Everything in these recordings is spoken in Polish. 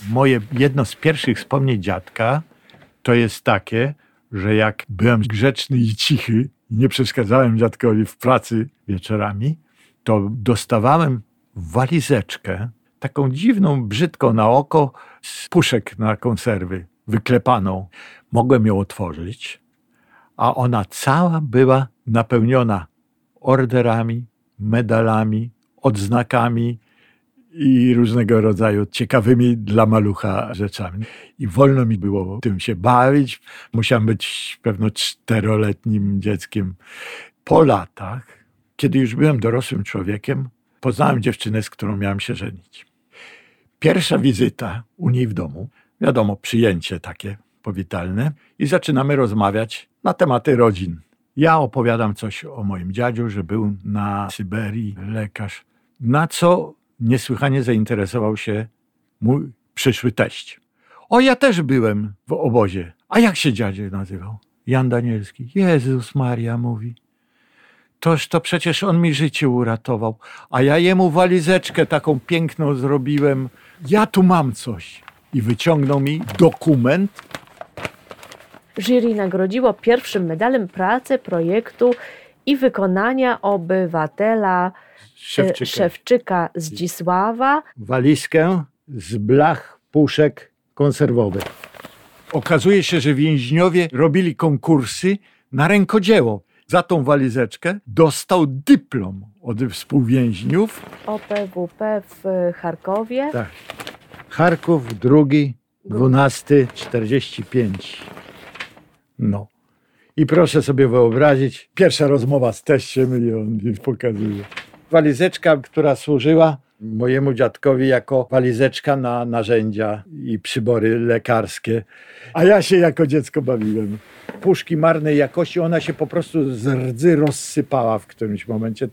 Moje jedno z pierwszych wspomnień dziadka to jest takie, że jak byłem grzeczny i cichy, nie przeszkadzałem dziadkowi w pracy wieczorami, to dostawałem walizeczkę, taką dziwną, brzydką na oko, z puszek na konserwy, wyklepaną. Mogłem ją otworzyć, a ona cała była napełniona orderami, medalami, odznakami i różnego rodzaju ciekawymi dla malucha rzeczami. I wolno mi było tym się bawić. Musiałem być pewno 4-letnim dzieckiem. Po latach, kiedy już byłem dorosłym człowiekiem, poznałem dziewczynę, z którą miałem się żenić. Pierwsza wizyta u niej w domu, wiadomo, przyjęcie takie powitalne i zaczynamy rozmawiać na tematy rodzin. Ja opowiadam coś o moim dziadziu, że był na Syberii lekarz, na co niesłychanie zainteresował się mój przyszły teść. O, ja też byłem w obozie. A jak się dziadzie nazywał? Jan Danielski. Jezus Maria, mówi. Toż to przecież on mi życie uratował. A ja jemu walizeczkę taką piękną zrobiłem. Ja tu mam coś. I wyciągnął mi dokument. Jury nagrodziło pierwszym medalem pracę, projektu i wykonania obywatela Szewczyka Zdzisława. Walizkę z blach puszek konserwowych. Okazuje się, że więźniowie robili konkursy na rękodzieło. Za tą walizeczkę dostał dyplom od współwięźniów. OPWP w Charkowie. Tak. Charków, 2, 12, 45. No. I proszę sobie wyobrazić, pierwsza rozmowa z teściem i on mi pokazuje. Walizeczka, która służyła mojemu dziadkowi jako walizeczka na narzędzia i przybory lekarskie. A ja się jako dziecko bawiłem. Puszki marnej jakości, ona się po prostu z rdzy rozsypała w którymś momencie.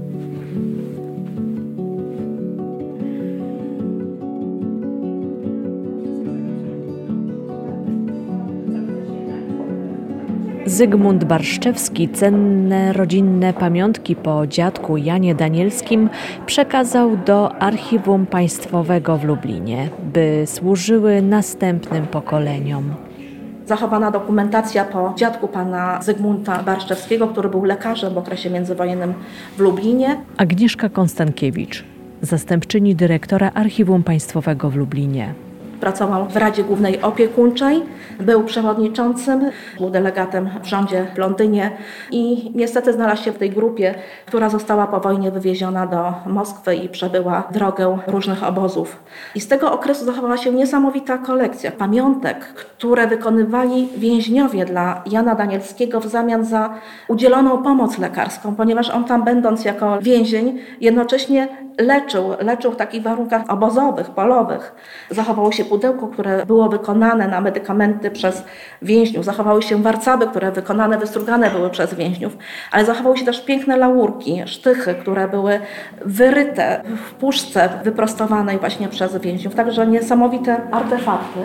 Zygmunt Barszczewski cenne rodzinne pamiątki po dziadku Janie Danielskim przekazał do Archiwum Państwowego w Lublinie, by służyły następnym pokoleniom. Zachowana dokumentacja po dziadku pana Zygmunta Barszczewskiego, który był lekarzem w okresie międzywojennym w Lublinie. Agnieszka Konstankiewicz, zastępczyni dyrektora Archiwum Państwowego w Lublinie. Pracował w Radzie Głównej Opiekuńczej, był przewodniczącym, był delegatem w rządzie w Londynie i niestety znalazł się w tej grupie, która została po wojnie wywieziona do Moskwy i przebyła drogę różnych obozów. I z tego okresu zachowała się niesamowita kolekcja pamiątek, które wykonywali więźniowie dla Jana Danielskiego w zamian za udzieloną pomoc lekarską, ponieważ on tam, będąc jako więzień, jednocześnie leczył w takich warunkach obozowych, polowych. Zachowało się pudełko, które było wykonane na medykamenty przez więźniów. Zachowały się warcaby, które wystrugane były przez więźniów. Ale zachowały się też piękne laurki, sztychy, które były wyryte w puszce wyprostowanej właśnie przez więźniów. Także niesamowite artefakty.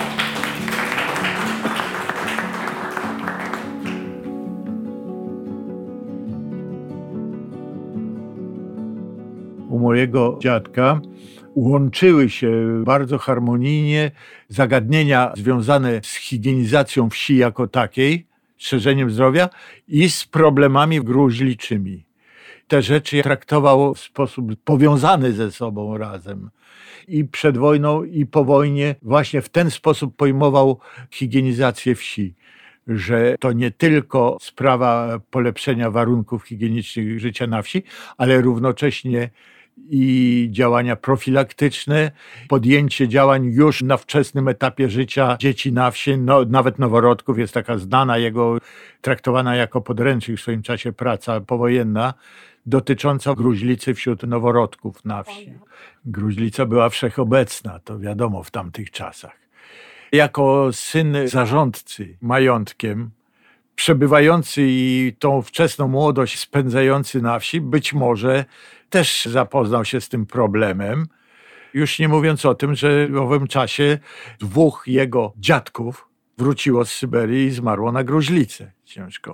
U mojego dziadka łączyły się bardzo harmonijnie zagadnienia związane z higienizacją wsi jako takiej, szerzeniem zdrowia i z problemami gruźliczymi. Te rzeczy traktował w sposób powiązany ze sobą razem. I przed wojną, i po wojnie właśnie w ten sposób pojmował higienizację wsi, że to nie tylko sprawa polepszenia warunków higienicznych życia na wsi, ale równocześnie i działania profilaktyczne, podjęcie działań już na wczesnym etapie życia dzieci na wsi, nawet noworodków. Jest taka znana jego, traktowana jako podręcznik w swoim czasie praca powojenna, dotycząca gruźlicy wśród noworodków na wsi. Gruźlica była wszechobecna, to wiadomo w tamtych czasach. Jako syn zarządcy majątkiem, przebywający i tą wczesną młodość spędzający na wsi, być może też zapoznał się z tym problemem. Już nie mówiąc o tym, że w owym czasie 2 jego dziadków wróciło z Syberii i zmarło na gruźlicę ciężko chorych.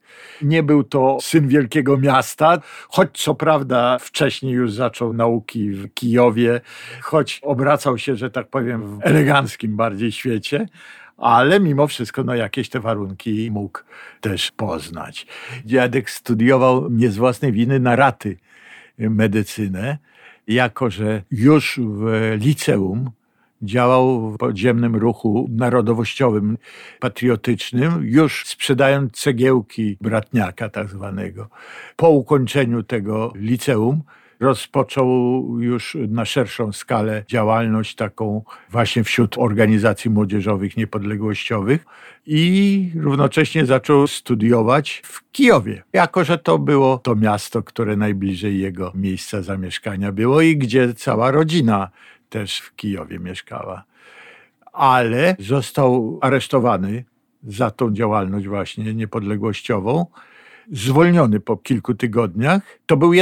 Nie był to syn wielkiego miasta, choć co prawda wcześniej już zaczął nauki w Kijowie, choć obracał się, że tak powiem, w eleganckim bardziej świecie, ale mimo wszystko jakieś te warunki mógł też poznać. Dziadek studiował nie z własnej winy na raty medycynę, jako że już w liceum działał w podziemnym ruchu narodowościowym, patriotycznym, już sprzedając cegiełki bratniaka tak zwanego. Po ukończeniu tego liceum rozpoczął już na szerszą skalę działalność taką właśnie wśród organizacji młodzieżowych, niepodległościowych i równocześnie zaczął studiować w Kijowie, jako że to było to miasto, które najbliżej jego miejsca zamieszkania było i gdzie cała rodzina też w Kijowie mieszkała. Ale został aresztowany za tą działalność właśnie niepodległościową, zwolniony po kilku tygodniach. To był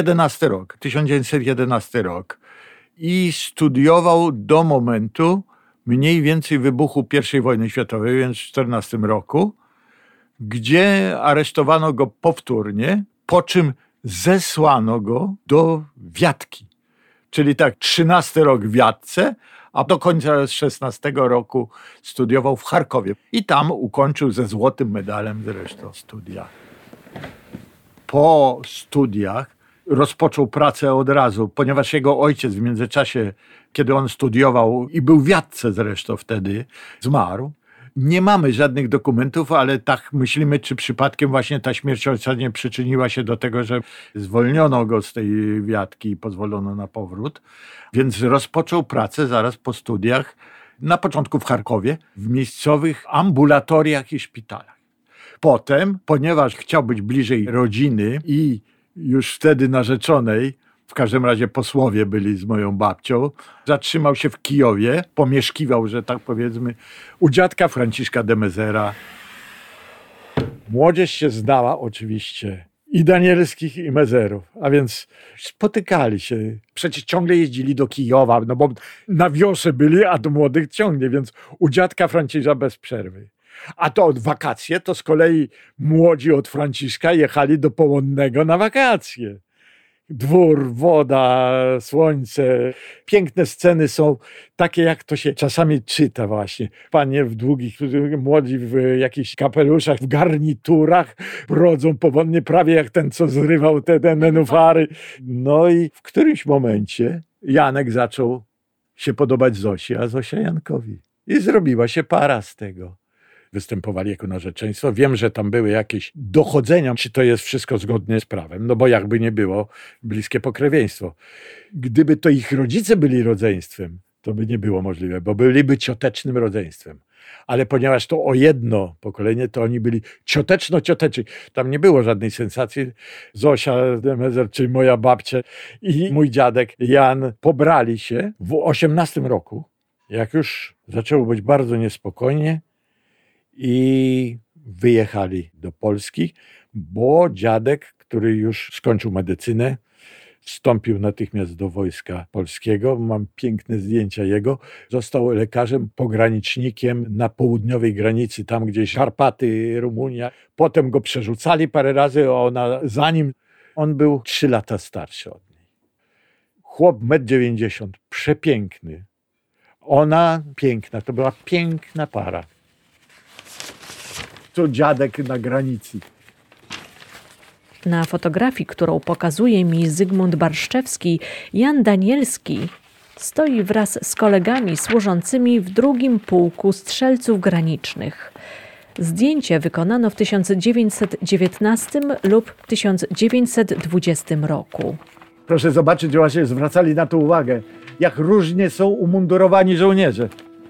1911 rok. I studiował do momentu mniej więcej wybuchu I wojny światowej, więc w 1914 roku, gdzie aresztowano go powtórnie, po czym zesłano go do Wiatki. Czyli tak 13 rok w Wiatce, a do końca 16 roku studiował w Charkowie. I tam ukończył ze złotym medalem zresztą studia. Po studiach rozpoczął pracę od razu, ponieważ jego ojciec w międzyczasie, kiedy on studiował i był w Wiatce zresztą wtedy, zmarł. Nie mamy żadnych dokumentów, ale tak myślimy, czy przypadkiem właśnie ta śmierć ojca nie przyczyniła się do tego, że zwolniono go z tej Wiatki i pozwolono na powrót. Więc rozpoczął pracę zaraz po studiach, na początku w Charkowie, w miejscowych ambulatoriach i szpitalach. Potem, ponieważ chciał być bliżej rodziny i już wtedy narzeczonej, w każdym razie posłowie byli z moją babcią, zatrzymał się w Kijowie, pomieszkiwał, że tak powiedzmy, u dziadka Franciszka de Mezera. Młodzież się znała oczywiście i Danielskich, i Mezerów, a więc spotykali się. Przecież ciągle jeździli do Kijowa, no bo na wiosze byli, a do młodych ciągnie, więc u dziadka Franciszka bez przerwy. A to od wakacje, to z kolei młodzi od Franciszka jechali do Połonnego na wakacje. Dwór, woda, słońce. Piękne sceny są takie, jak to się czasami czyta właśnie. Panie w długich, młodzi w jakichś kapeluszach, w garniturach brodzą powolnie, prawie jak ten, co zrywał te nenufary. No i w którymś momencie Janek zaczął się podobać Zosi, a Zosia Jankowi. I zrobiła się para z tego. Występowali jako narzeczeństwo. Wiem, że tam były jakieś dochodzenia, czy to jest wszystko zgodnie z prawem, no bo jakby nie było, bliskie pokrewieństwo. Gdyby to ich rodzice byli rodzeństwem, to by nie było możliwe, bo byliby ciotecznym rodzeństwem. Ale ponieważ to o jedno pokolenie, to oni byli cioteczno-cioteczni. Tam nie było żadnej sensacji. Zosia de Mezer, czyli moja babcia i mój dziadek Jan pobrali się w 18 roku, jak już zaczęło być bardzo niespokojnie, i wyjechali do Polski, bo dziadek, który już skończył medycynę, wstąpił natychmiast do Wojska Polskiego. Mam piękne zdjęcia jego. Został lekarzem, pogranicznikiem na południowej granicy, tam gdzieś Karpaty, Rumunia. Potem go przerzucali parę razy, zanim on był 3 lata starszy od niej. Chłop 1,90 m, przepiękny. Ona piękna, to była piękna para. To dziadek na granicy. Na fotografii, którą pokazuje mi Zygmunt Barszczewski, Jan Danielski stoi wraz z kolegami służącymi w 2. Pułku Strzelców Granicznych. Zdjęcie wykonano w 1919 lub 1920 roku. Proszę zobaczyć, że właśnie zwracali na to uwagę, jak różnie są umundurowani żołnierze.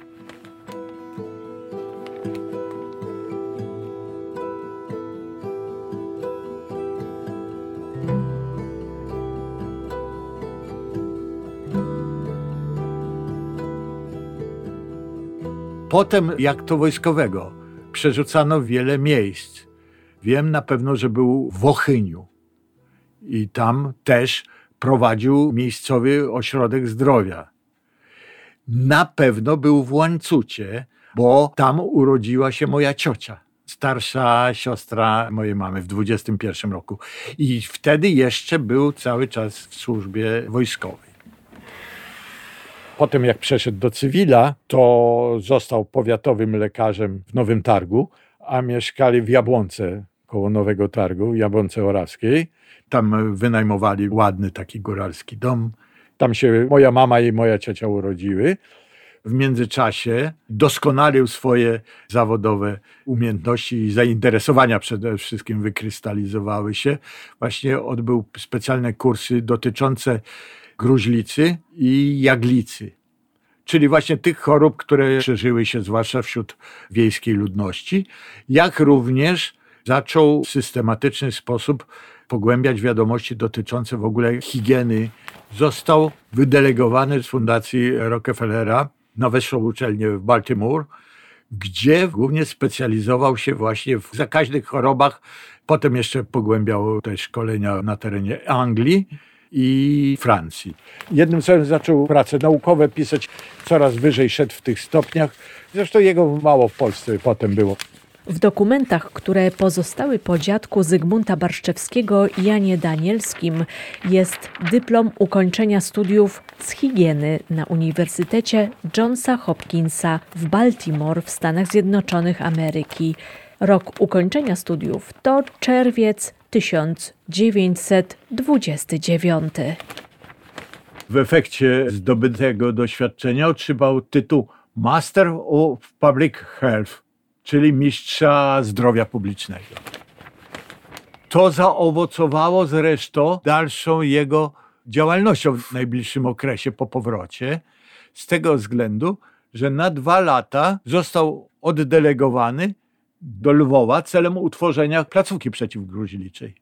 Potem, jak to wojskowego, przerzucano wiele miejsc. Wiem na pewno, że był w Ochyniu i tam też prowadził miejscowy ośrodek zdrowia. Na pewno był w Łańcucie, bo tam urodziła się moja ciocia starsza siostra mojej mamy w 21 roku. I wtedy jeszcze był cały czas w służbie wojskowej. Potem jak przeszedł do cywila, to został powiatowym lekarzem w Nowym Targu, a mieszkali w Jabłonce koło Nowego Targu, w Jabłonce Orawskiej. Tam wynajmowali ładny taki góralski dom. Tam się moja mama i moja ciocia urodziły. W międzyczasie doskonalił swoje zawodowe umiejętności i zainteresowania przede wszystkim wykrystalizowały się. Właśnie odbył specjalne kursy dotyczące gruźlicy i jaglicy, czyli właśnie tych chorób, które szerzyły się zwłaszcza wśród wiejskiej ludności, jak również zaczął w systematyczny sposób pogłębiać wiadomości dotyczące w ogóle higieny. Został wydelegowany z Fundacji Rockefellera na wyższą uczelnię w Baltimore, gdzie głównie specjalizował się właśnie w zakaźnych chorobach. Potem jeszcze pogłębiał te szkolenia na terenie Anglii i Francji. Jednym słowem zaczął prace naukowe pisać, coraz wyżej szedł w tych stopniach. Zresztą jego mało w Polsce potem było. W dokumentach, które pozostały po dziadku Zygmunta Barszczewskiego Janie Danielskim, jest dyplom ukończenia studiów z higieny na Uniwersytecie Johnsa Hopkinsa w Baltimore w Stanach Zjednoczonych Ameryki. Rok ukończenia studiów to czerwiec 1929. W efekcie zdobytego doświadczenia otrzymał tytuł Master of Public Health, czyli mistrza zdrowia publicznego. To zaowocowało zresztą dalszą jego działalnością w najbliższym okresie po powrocie, z tego względu, że na 2 lata został oddelegowany do Lwowa celem utworzenia placówki przeciwgruźliczej.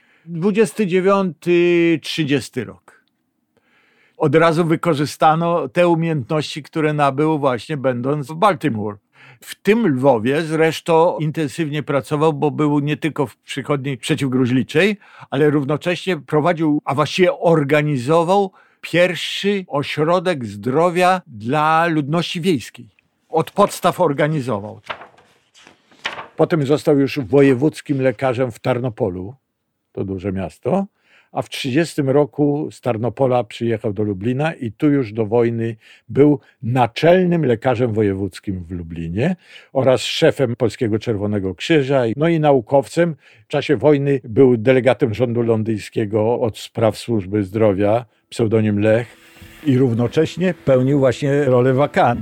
29-30 rok. Od razu wykorzystano te umiejętności, które nabył właśnie będąc w Baltimore. W tym Lwowie zresztą intensywnie pracował, bo był nie tylko w przychodni przeciwgruźliczej, ale równocześnie prowadził, a właściwie organizował pierwszy ośrodek zdrowia dla ludności wiejskiej. Od podstaw organizował. Potem został już wojewódzkim lekarzem w Tarnopolu, to duże miasto, a w 30 roku z Tarnopola przyjechał do Lublina i tu już do wojny był naczelnym lekarzem wojewódzkim w Lublinie oraz szefem Polskiego Czerwonego Krzyża, no i naukowcem. W czasie wojny był delegatem rządu londyńskiego od spraw służby zdrowia, pseudonim Lech, i równocześnie pełnił właśnie rolę wakan.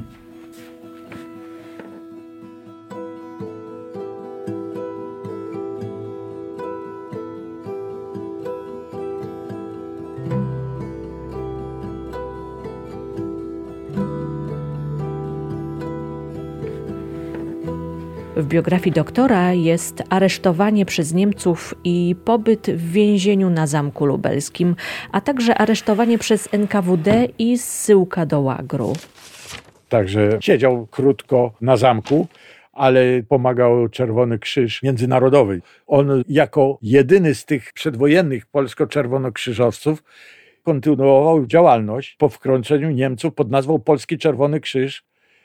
W biografii doktora jest aresztowanie przez Niemców i pobyt w więzieniu na Zamku Lubelskim, a także aresztowanie przez NKWD i zsyłka do łagru. Także siedział krótko na zamku, ale pomagał Czerwony Krzyż Międzynarodowy. On jako jedyny z tych przedwojennych polsko-czerwonokrzyżowców kontynuował działalność po wkroczeniu Niemców pod nazwą Polski Czerwony Krzyż,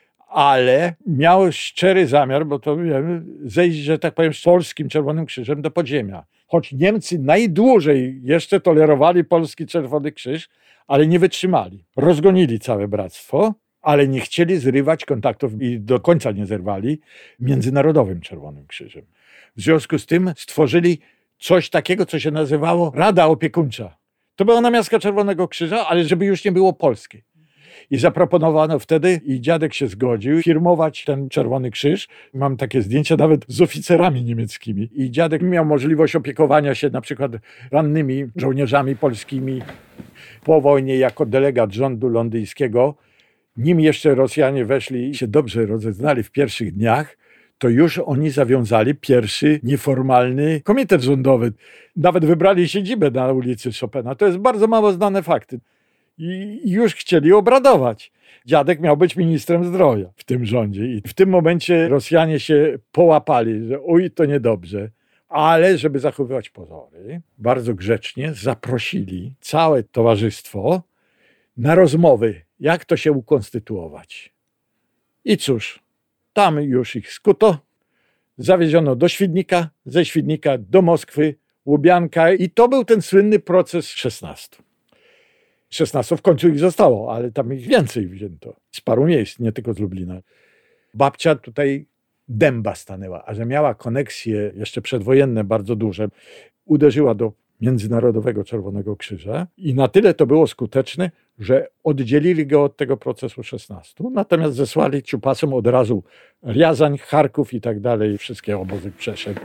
ale miał szczery zamiar, bo to wiemy, zejść, że tak powiem, z Polskim Czerwonym Krzyżem do podziemia. Choć Niemcy najdłużej jeszcze tolerowali Polski Czerwony Krzyż, ale nie wytrzymali. Rozgonili całe bractwo, ale nie chcieli zrywać kontaktów i do końca nie zerwali Międzynarodowym Czerwonym Krzyżem. W związku z tym stworzyli coś takiego, co się nazywało Rada Opiekuńcza. To była namiastka Czerwonego Krzyża, ale żeby już nie było polskie. I zaproponowano wtedy, i dziadek się zgodził, firmować ten Czerwony Krzyż. Mam takie zdjęcia nawet z oficerami niemieckimi. I dziadek miał możliwość opiekowania się na przykład rannymi żołnierzami polskimi. Po wojnie jako delegat rządu londyńskiego, nim jeszcze Rosjanie weszli i się dobrze rozeznali w pierwszych dniach, to już oni zawiązali pierwszy nieformalny komitet rządowy. Nawet wybrali siedzibę na ulicy Chopina. To jest bardzo mało znane fakty. I już chcieli obradować. Dziadek miał być ministrem zdrowia w tym rządzie. I w tym momencie Rosjanie się połapali, że oj, to niedobrze. Ale żeby zachowywać pozory, bardzo grzecznie zaprosili całe towarzystwo na rozmowy, jak to się ukonstytuować. I cóż, tam już ich skuto, zawieziono do Świdnika, ze Świdnika do Moskwy, Łubianka i to był ten słynny proces 16. 16 w końcu ich zostało, ale tam ich więcej wzięto. Z paru miejsc, nie tylko z Lublina. Babcia tutaj dęba stanęła, a że miała koneksje jeszcze przedwojenne bardzo duże, uderzyła do Międzynarodowego Czerwonego Krzyża i na tyle to było skuteczne, że oddzielili go od tego procesu 16, natomiast zesłali ciupasom od razu Riazań, Charków i tak dalej, wszystkie obozy przeszedł.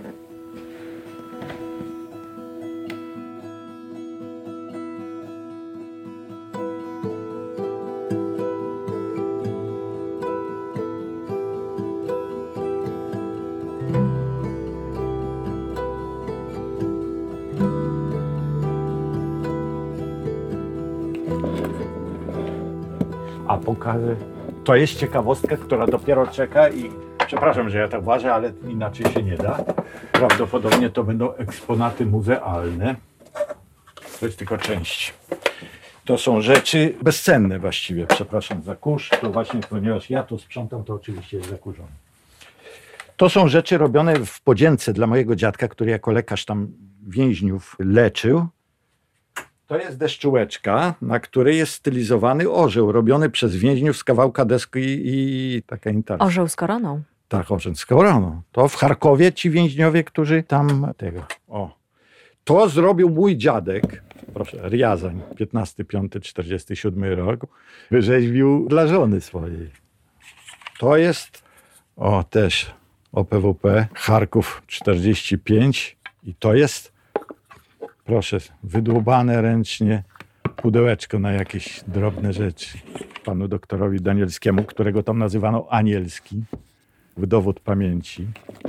A pokażę. To jest ciekawostka, która dopiero czeka i przepraszam, że ja tak ważę, ale inaczej się nie da. Prawdopodobnie to będą eksponaty muzealne. To jest tylko część. To są rzeczy bezcenne właściwie. Przepraszam za kurz. To właśnie, ponieważ ja to sprzątam, to oczywiście jest zakurzone. To są rzeczy robione w podzięce dla mojego dziadka, który jako lekarz tam więźniów leczył. To jest deszczułeczka, na której jest stylizowany orzeł, robiony przez więźniów z kawałka deski i taka intarsia. Orzeł z koroną. Tak, orzeł z koroną. To w Charkowie ci więźniowie, którzy tam tego... O. To zrobił mój dziadek, proszę, Riazań, 15.5.47 rok, wyrzeźbił dla żony swojej. To jest, też OPWP, Charków 45 i to jest, proszę, wydłubane ręcznie pudełeczko na jakieś drobne rzeczy panu doktorowi Danielskiemu, którego tam nazywano Anielski, w dowód pamięci.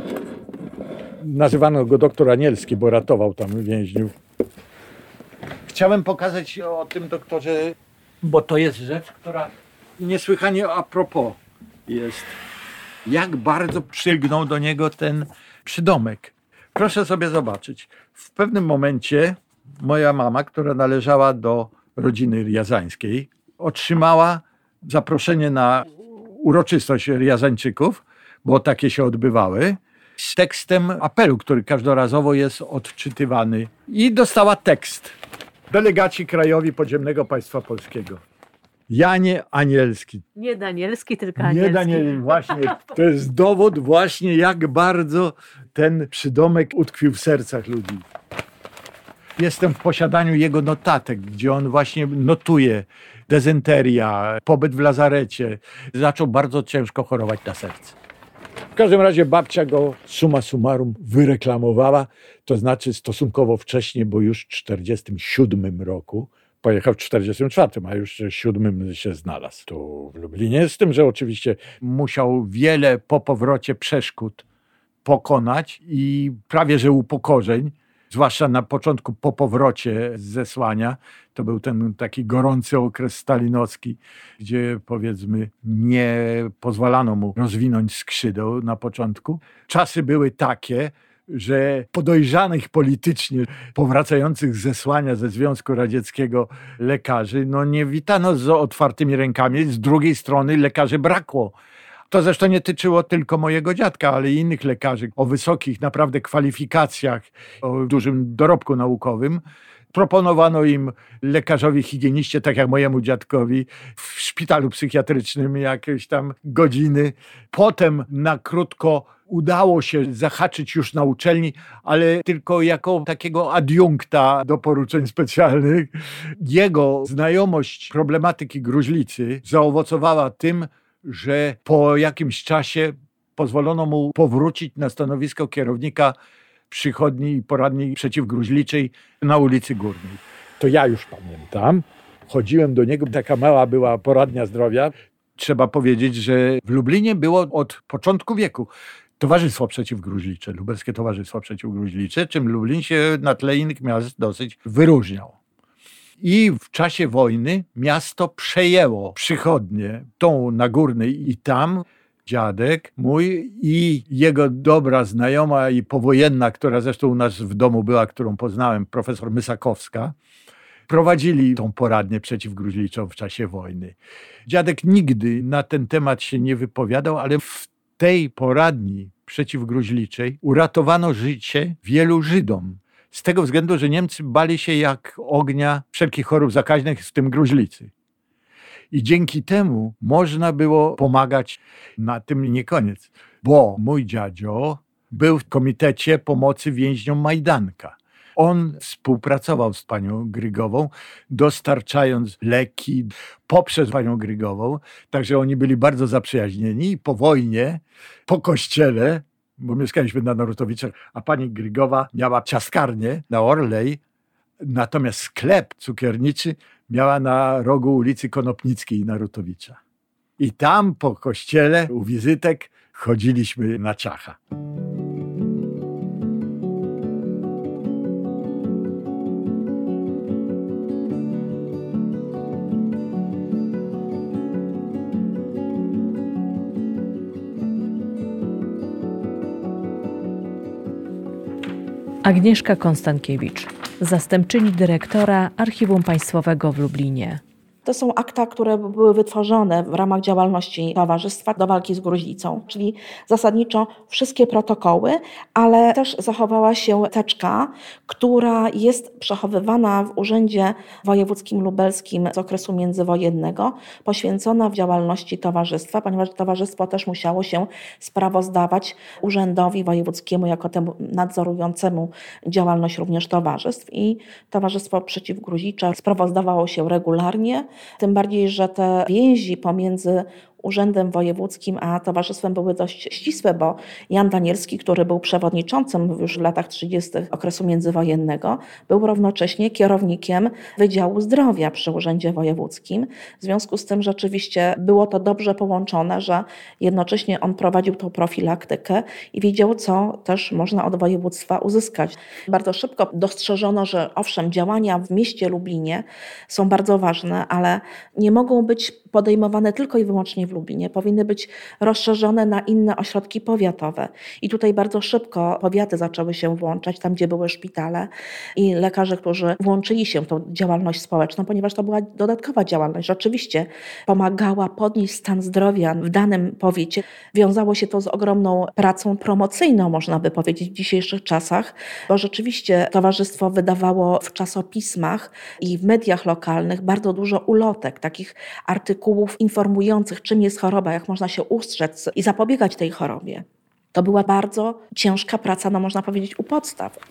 Nazywano go doktor Anielski, bo ratował tam więźniów. Chciałem pokazać o tym doktorze, bo to jest rzecz, która niesłychanie a propos jest. Jak bardzo przylgnął do niego ten przydomek. Proszę sobie zobaczyć. W pewnym momencie moja mama, która należała do rodziny riazańskiej, otrzymała zaproszenie na uroczystość riazańczyków, bo takie się odbywały, z tekstem apelu, który każdorazowo jest odczytywany. I dostała tekst. Delegaci krajowi podziemnego państwa polskiego. Janie Anielski. Nie Danielski, tylko Anielski. Nie Danielski, właśnie. To jest dowód właśnie, jak bardzo ten przydomek utkwił w sercach ludzi. Jestem w posiadaniu jego notatek, gdzie on właśnie notuje dezynteria, pobyt w lazarecie. Zaczął bardzo ciężko chorować na serce. W każdym razie babcia go summa summarum wyreklamowała, to znaczy stosunkowo wcześnie, bo już w 1947 roku, pojechał w 1944, a już w 1947 się znalazł tu w Lublinie. Z tym, że oczywiście musiał wiele po powrocie przeszkód pokonać i prawie że upokorzeń, zwłaszcza na początku po powrocie z zesłania. To był ten taki gorący okres stalinowski, gdzie powiedzmy nie pozwalano mu rozwinąć skrzydeł na początku. Czasy były takie, że podejrzanych politycznie powracających z zesłania ze Związku Radzieckiego lekarzy nie witano z otwartymi rękami. Z drugiej strony lekarzy brakło. To zresztą nie tyczyło tylko mojego dziadka, ale i innych lekarzy o wysokich naprawdę kwalifikacjach, o dużym dorobku naukowym. Proponowano im lekarzowi higieniście, tak jak mojemu dziadkowi, w szpitalu psychiatrycznym jakieś tam godziny. Potem na krótko udało się zahaczyć już na uczelni, ale tylko jako takiego adiunkta do poruczeń specjalnych. Jego znajomość problematyki gruźlicy zaowocowała tym, że po jakimś czasie pozwolono mu powrócić na stanowisko kierownika przychodni i poradni przeciwgruźliczej na ulicy Górnej. To ja już pamiętam. Chodziłem do niego, taka mała była poradnia zdrowia. Trzeba powiedzieć, że w Lublinie było od początku wieku Towarzystwo Przeciwgruźlicze, Lubelskie Towarzystwo Przeciwgruźlicze, czym Lublin się na tle innych miast dosyć wyróżniał. I w czasie wojny miasto przejęło przychodnię, tą na Górnej i tam dziadek mój i jego dobra znajoma i powojenna, która zresztą u nas w domu była, którą poznałem, profesor Mysakowska, prowadzili tą poradnię przeciwgruźliczą w czasie wojny. Dziadek nigdy na ten temat się nie wypowiadał, ale w tej poradni przeciwgruźliczej uratowano życie wielu Żydom. Z tego względu, że Niemcy bali się jak ognia wszelkich chorób zakaźnych, w tym gruźlicy. I dzięki temu można było pomagać. Na tym nie koniec, bo mój dziadzio był w Komitecie Pomocy Więźniom Majdanka. On współpracował z panią Grygową, dostarczając leki poprzez panią Grygową. Także oni byli bardzo zaprzyjaźnieni. I po wojnie, po kościele, bo mieszkaliśmy na Narutowiczach, a pani Grygowa miała ciastkarnię na Orlej, natomiast sklep cukierniczy miała na rogu ulicy Konopnickiej Narutowicza. I tam po kościele u wizytek chodziliśmy na ciacha. Agnieszka Konstankiewicz, zastępczyni dyrektora Archiwum Państwowego w Lublinie. To są akta, które były wytworzone w ramach działalności Towarzystwa do walki z gruźlicą, czyli zasadniczo wszystkie protokoły, ale też zachowała się teczka, która jest przechowywana w Urzędzie Wojewódzkim Lubelskim z okresu międzywojennego, poświęcona w działalności Towarzystwa, ponieważ Towarzystwo też musiało się sprawozdawać Urzędowi Wojewódzkiemu jako temu nadzorującemu działalność również towarzystw i Towarzystwo Przeciwgruźlicze sprawozdawało się regularnie. Tym bardziej, że te więzi pomiędzy Urzędem Wojewódzkim a Towarzystwem były dość ścisłe, bo Jan Danielski, który był przewodniczącym już w latach 30. okresu międzywojennego, był równocześnie kierownikiem Wydziału Zdrowia przy Urzędzie Wojewódzkim. W związku z tym rzeczywiście było to dobrze połączone, że jednocześnie on prowadził tą profilaktykę i wiedział, co też można od województwa uzyskać. Bardzo szybko dostrzeżono, że owszem, działania w mieście Lublinie są bardzo ważne, ale nie mogą być podejmowane tylko i wyłącznie w Lublinie. Powinny być rozszerzone na inne ośrodki powiatowe. I tutaj bardzo szybko powiaty zaczęły się włączać, tam gdzie były szpitale i lekarze, którzy włączyli się w tą działalność społeczną, ponieważ to była dodatkowa działalność. Rzeczywiście pomagała podnieść stan zdrowia w danym powiecie. Wiązało się to z ogromną pracą promocyjną, można by powiedzieć, w dzisiejszych czasach, bo rzeczywiście towarzystwo wydawało w czasopismach i w mediach lokalnych bardzo dużo ulotek, takich artykułów informujących, czym jest choroba, jak można się ustrzec i zapobiegać tej chorobie. To była bardzo ciężka praca, no można powiedzieć, u podstaw.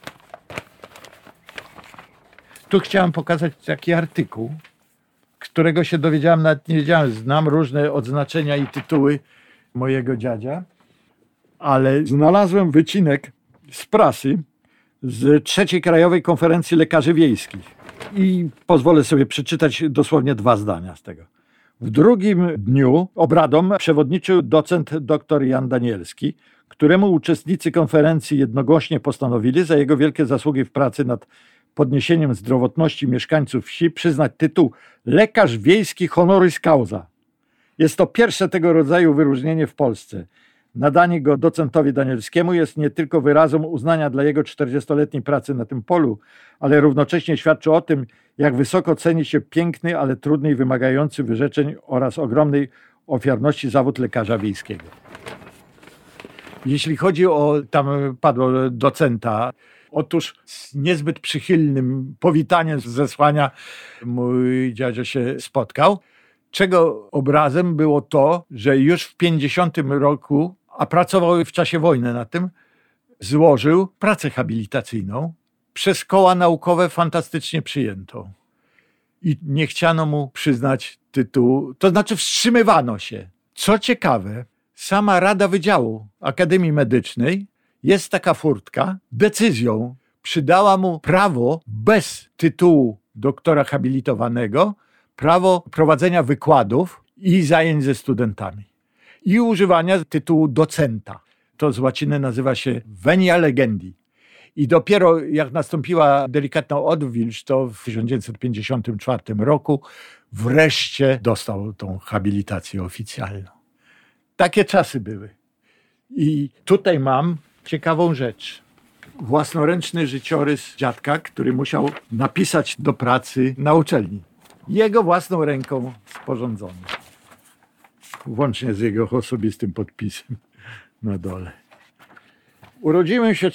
Tu chciałem pokazać taki artykuł, którego się dowiedziałem, nawet nie wiedziałem, znam różne odznaczenia i tytuły mojego dziadzia, ale znalazłem wycinek z prasy z III Krajowej Konferencji Lekarzy Wiejskich i pozwolę sobie przeczytać dosłownie 2 zdania z tego. W drugim dniu obradom przewodniczył docent dr Jan Danielski, któremu uczestnicy konferencji jednogłośnie postanowili za jego wielkie zasługi w pracy nad podniesieniem zdrowotności mieszkańców wsi przyznać tytuł lekarz wiejski honoris causa. Jest to pierwsze tego rodzaju wyróżnienie w Polsce. Nadanie go docentowi Danielskiemu jest nie tylko wyrazem uznania dla jego 40-letniej pracy na tym polu, ale równocześnie świadczy o tym, jak wysoko ceni się piękny, ale trudny i wymagający wyrzeczeń oraz ogromnej ofiarności zawód lekarza wiejskiego. Jeśli chodzi o, tam padło docenta, otóż z niezbyt przychylnym powitaniem z zesłania mój dziadzio się spotkał, czego obrazem było to, że już w 50 roku, a pracował w czasie wojny na tym, złożył pracę habilitacyjną, przez koła naukowe fantastycznie przyjętą. I nie chciano mu przyznać tytułu, to znaczy wstrzymywano się. Co ciekawe, sama Rada Wydziału Akademii Medycznej, jest taka furtka, decyzją przydała mu prawo bez tytułu doktora habilitowanego, prawo prowadzenia wykładów i zajęć ze studentami i używania tytułu docenta. To z łaciny nazywa się venia legendi. I dopiero jak nastąpiła delikatna odwilż, to w 1954 roku wreszcie dostał tą habilitację oficjalną. Takie czasy były. I tutaj mam ciekawą rzecz. Własnoręczny życiorys dziadka, który musiał napisać do pracy na uczelni. Jego własną ręką sporządzony. Włącznie z jego osobistym podpisem na dole. Urodziłem się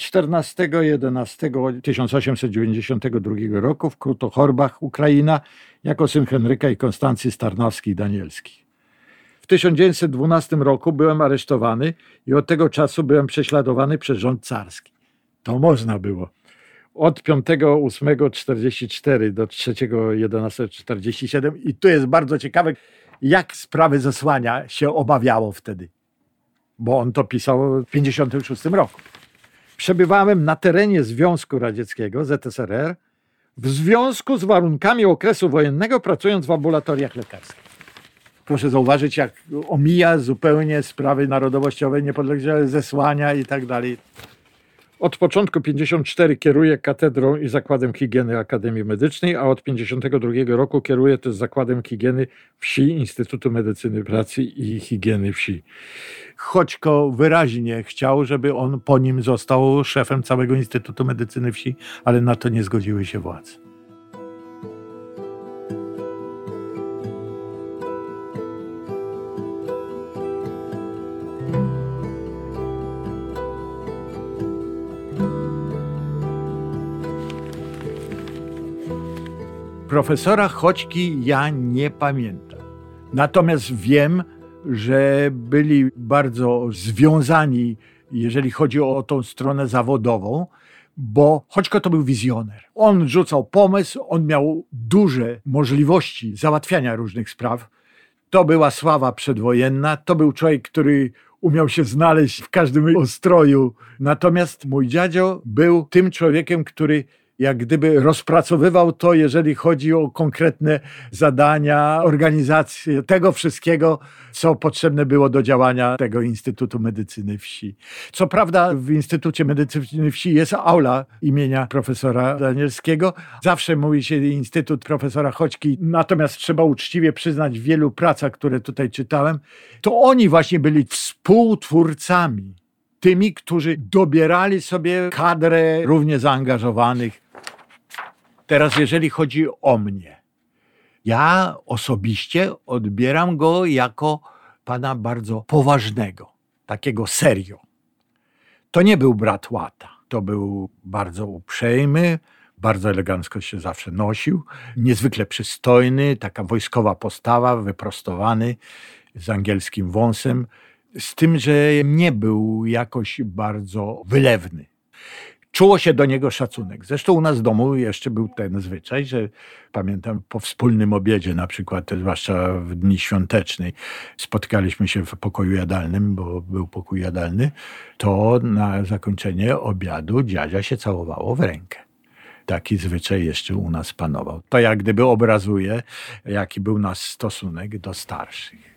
14.11.1892 roku w Krutochorbach, Ukraina, jako syn Henryka i Konstancji Tarnowskich-Danielskich. W 1912 roku byłem aresztowany i od tego czasu byłem prześladowany przez rząd carski. To można było. Od 5.8.44 do 3.11.47 i tu jest bardzo ciekawe, jak sprawy zesłania się obawiało wtedy. Bo on to pisał w 1956 roku. Przebywałem na terenie Związku Radzieckiego, ZSRR, w związku z warunkami okresu wojennego, pracując w ambulatoriach lekarskich. Proszę zauważyć, jak omija zupełnie sprawy narodowościowe, niepodległe zesłania i tak dalej. Od początku 1954 kieruję Katedrą i Zakładem Higieny Akademii Medycznej, a od 1952 roku kieruję też Zakładem Higieny Wsi Instytutu Medycyny Pracy i Higieny Wsi. Choćko wyraźnie chciał, żeby on po nim został szefem całego Instytutu Medycyny Wsi, ale na to nie zgodziły się władze. Profesora Choćki ja nie pamiętam. Natomiast wiem, że byli bardzo związani, jeżeli chodzi o tą stronę zawodową, bo Choćko to był wizjoner. On rzucał pomysł, on miał duże możliwości załatwiania różnych spraw. To była sława przedwojenna, to był człowiek, który umiał się znaleźć w każdym ustroju. Natomiast mój dziadzio był tym człowiekiem, który jak gdyby rozpracowywał to, jeżeli chodzi o konkretne zadania, organizację tego wszystkiego, co potrzebne było do działania tego Instytutu Medycyny Wsi. Co prawda w Instytucie Medycyny Wsi jest aula imienia profesora Danielskiego. Zawsze mówi się Instytut profesora Choćki, natomiast trzeba uczciwie przyznać w wielu pracach, które tutaj czytałem, to oni właśnie byli współtwórcami, tymi, którzy dobierali sobie kadrę równie zaangażowanych. Teraz jeżeli chodzi o mnie, ja osobiście odbieram go jako pana bardzo poważnego, takiego serio. To nie był brat łata, to był bardzo uprzejmy, bardzo elegancko się zawsze nosił, niezwykle przystojny, taka wojskowa postawa, wyprostowany, z angielskim wąsem, z tym, że nie był jakoś bardzo wylewny. Czuło się do niego szacunek. Zresztą u nas w domu jeszcze był ten zwyczaj, że pamiętam po wspólnym obiedzie, na przykład, zwłaszcza w dni świątecznej, spotykaliśmy się w pokoju jadalnym, bo był pokój jadalny, to na zakończenie obiadu dziadzia się całowało w rękę. Taki zwyczaj jeszcze u nas panował. To jak gdyby obrazuje, jaki był nasz stosunek do starszych.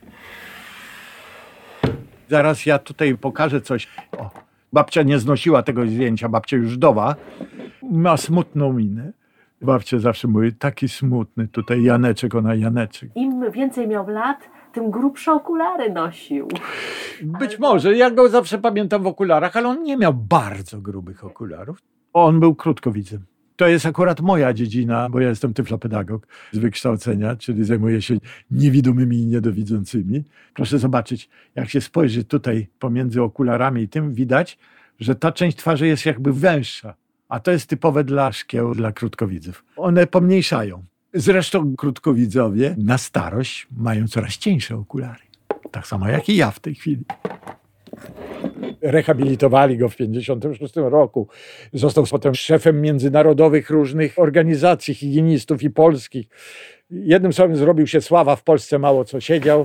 Zaraz ja tutaj pokażę coś. O. Babcia nie znosiła tego zdjęcia, babcia już wdowa, ma smutną minę. Babcia zawsze mówi, taki smutny tutaj Janeczek, ona Janeczek. Im więcej miał lat, tym grubsze okulary nosił. Być może, ja go zawsze pamiętam w okularach, ale on nie miał bardzo grubych okularów. On był krótkowidzem. To jest akurat moja dziedzina, bo ja jestem tyflopedagog z wykształcenia, czyli zajmuję się niewidomymi i niedowidzącymi. Proszę zobaczyć, jak się spojrzy tutaj pomiędzy okularami i tym, widać, że ta część twarzy jest jakby węższa, a to jest typowe dla szkieł, dla krótkowidzów. One pomniejszają. Zresztą krótkowidzowie na starość mają coraz cieńsze okulary. Tak samo jak i ja w tej chwili. Rehabilitowali go w 1956 roku. Został potem szefem międzynarodowych różnych organizacji higienistów i polskich. Jednym słowem zrobił się sława, w Polsce mało co siedział.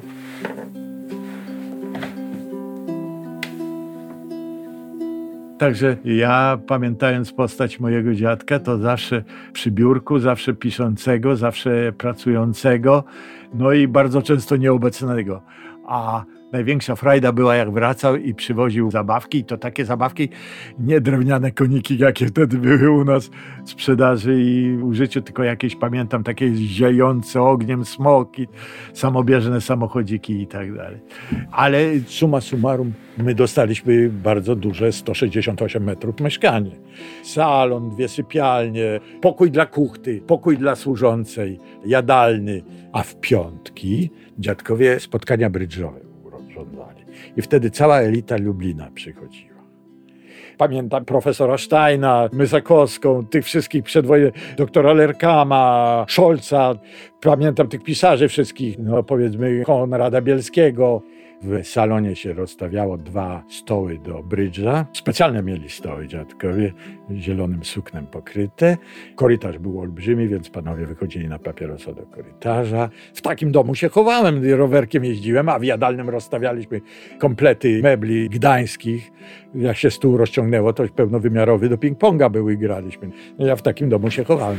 Także ja, pamiętając postać mojego dziadka, to zawsze przy biurku, zawsze piszącego, zawsze pracującego, no i bardzo często nieobecnego. A największa frajda była, jak wracał i przywoził zabawki. I to takie zabawki, nie drewniane koniki, jakie wtedy były u nas w sprzedaży i użyciu, tylko jakieś, pamiętam, takie ziejące ogniem smoki, samobieżne samochodziki i tak dalej. Ale summa summarum, my dostaliśmy bardzo duże, 168 metrów mieszkanie. Salon, 2 sypialnie, pokój dla kuchty, pokój dla służącej, jadalny. A w piątki dziadkowie spotkania brydżowe urządzali. I wtedy cała elita Lublina przychodziła. Pamiętam profesora Steina, Mysakowską, tych wszystkich przedwojennych, doktora Lerkama, Scholza. Pamiętam tych pisarzy wszystkich, powiedzmy Konrada Bielskiego. W salonie się rozstawiało 2 stoły do brydża. Specjalne mieli stoły dziadkowie, zielonym suknem pokryte. Korytarz był olbrzymi, więc panowie wychodzili na papierosa do korytarza. W takim domu się chowałem, rowerkiem jeździłem, a w jadalnym rozstawialiśmy komplety mebli gdańskich. Jak się stół rozciągnęło, to pełnowymiarowy do ping-ponga były i graliśmy. Ja w takim domu się chowałem.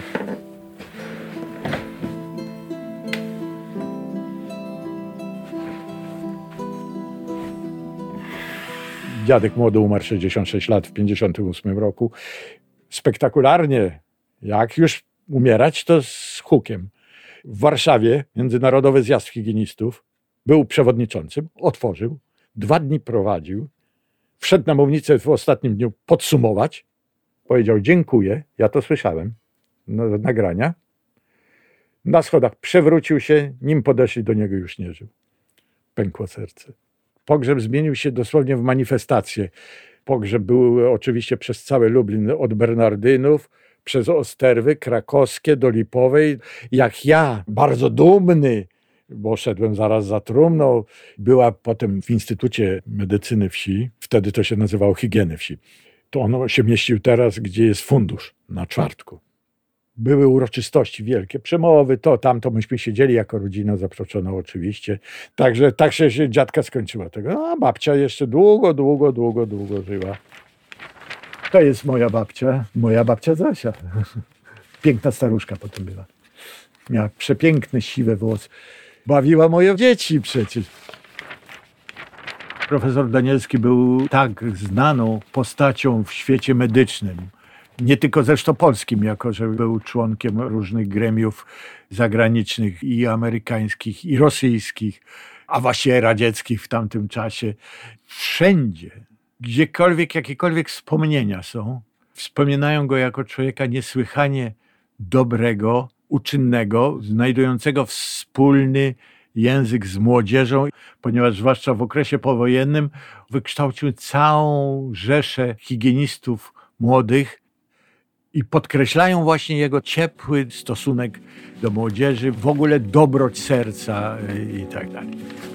Dziadek młody umarł 66 lat w 58 roku. Spektakularnie, jak już umierać, to z hukiem. W Warszawie Międzynarodowy Zjazd Higienistów, był przewodniczącym, otworzył, 2 dni prowadził, wszedł na mównicę w ostatnim dniu podsumować, powiedział dziękuję, ja to słyszałem, nagrania. Na schodach przewrócił się, nim podeszli do niego, już nie żył. Pękło serce. Pogrzeb zmienił się dosłownie w manifestację. Pogrzeb był oczywiście przez cały Lublin, od Bernardynów, przez Osterwy, Krakowskie, do Lipowej. Jak ja, bardzo dumny, bo szedłem zaraz za trumną, była potem w Instytucie Medycyny Wsi, wtedy to się nazywało Higieny Wsi. To ono się mieścił teraz, gdzie jest fundusz, na czwartku. Były uroczystości wielkie, przemowy, to, tamto, myśmy siedzieli jako rodzina zaproszona oczywiście. Także tak się dziadka skończyła tego. A babcia jeszcze długo żyła. To jest moja babcia Zosia. Piękna staruszka potem była. Miała przepiękne, siwe włosy. Bawiła moje dzieci przecież. Profesor Danielski był tak znaną postacią w świecie medycznym. Nie tylko zresztą polskim, jako że był członkiem różnych gremiów zagranicznych i amerykańskich, i rosyjskich, a właściwie radzieckich w tamtym czasie. Wszędzie, gdziekolwiek, jakiekolwiek wspomnienia są, wspominają go jako człowieka niesłychanie dobrego, uczynnego, znajdującego wspólny język z młodzieżą, ponieważ zwłaszcza w okresie powojennym wykształcił całą rzeszę higienistów młodych, i podkreślają właśnie jego ciepły stosunek do młodzieży, w ogóle dobroć serca i tak dalej.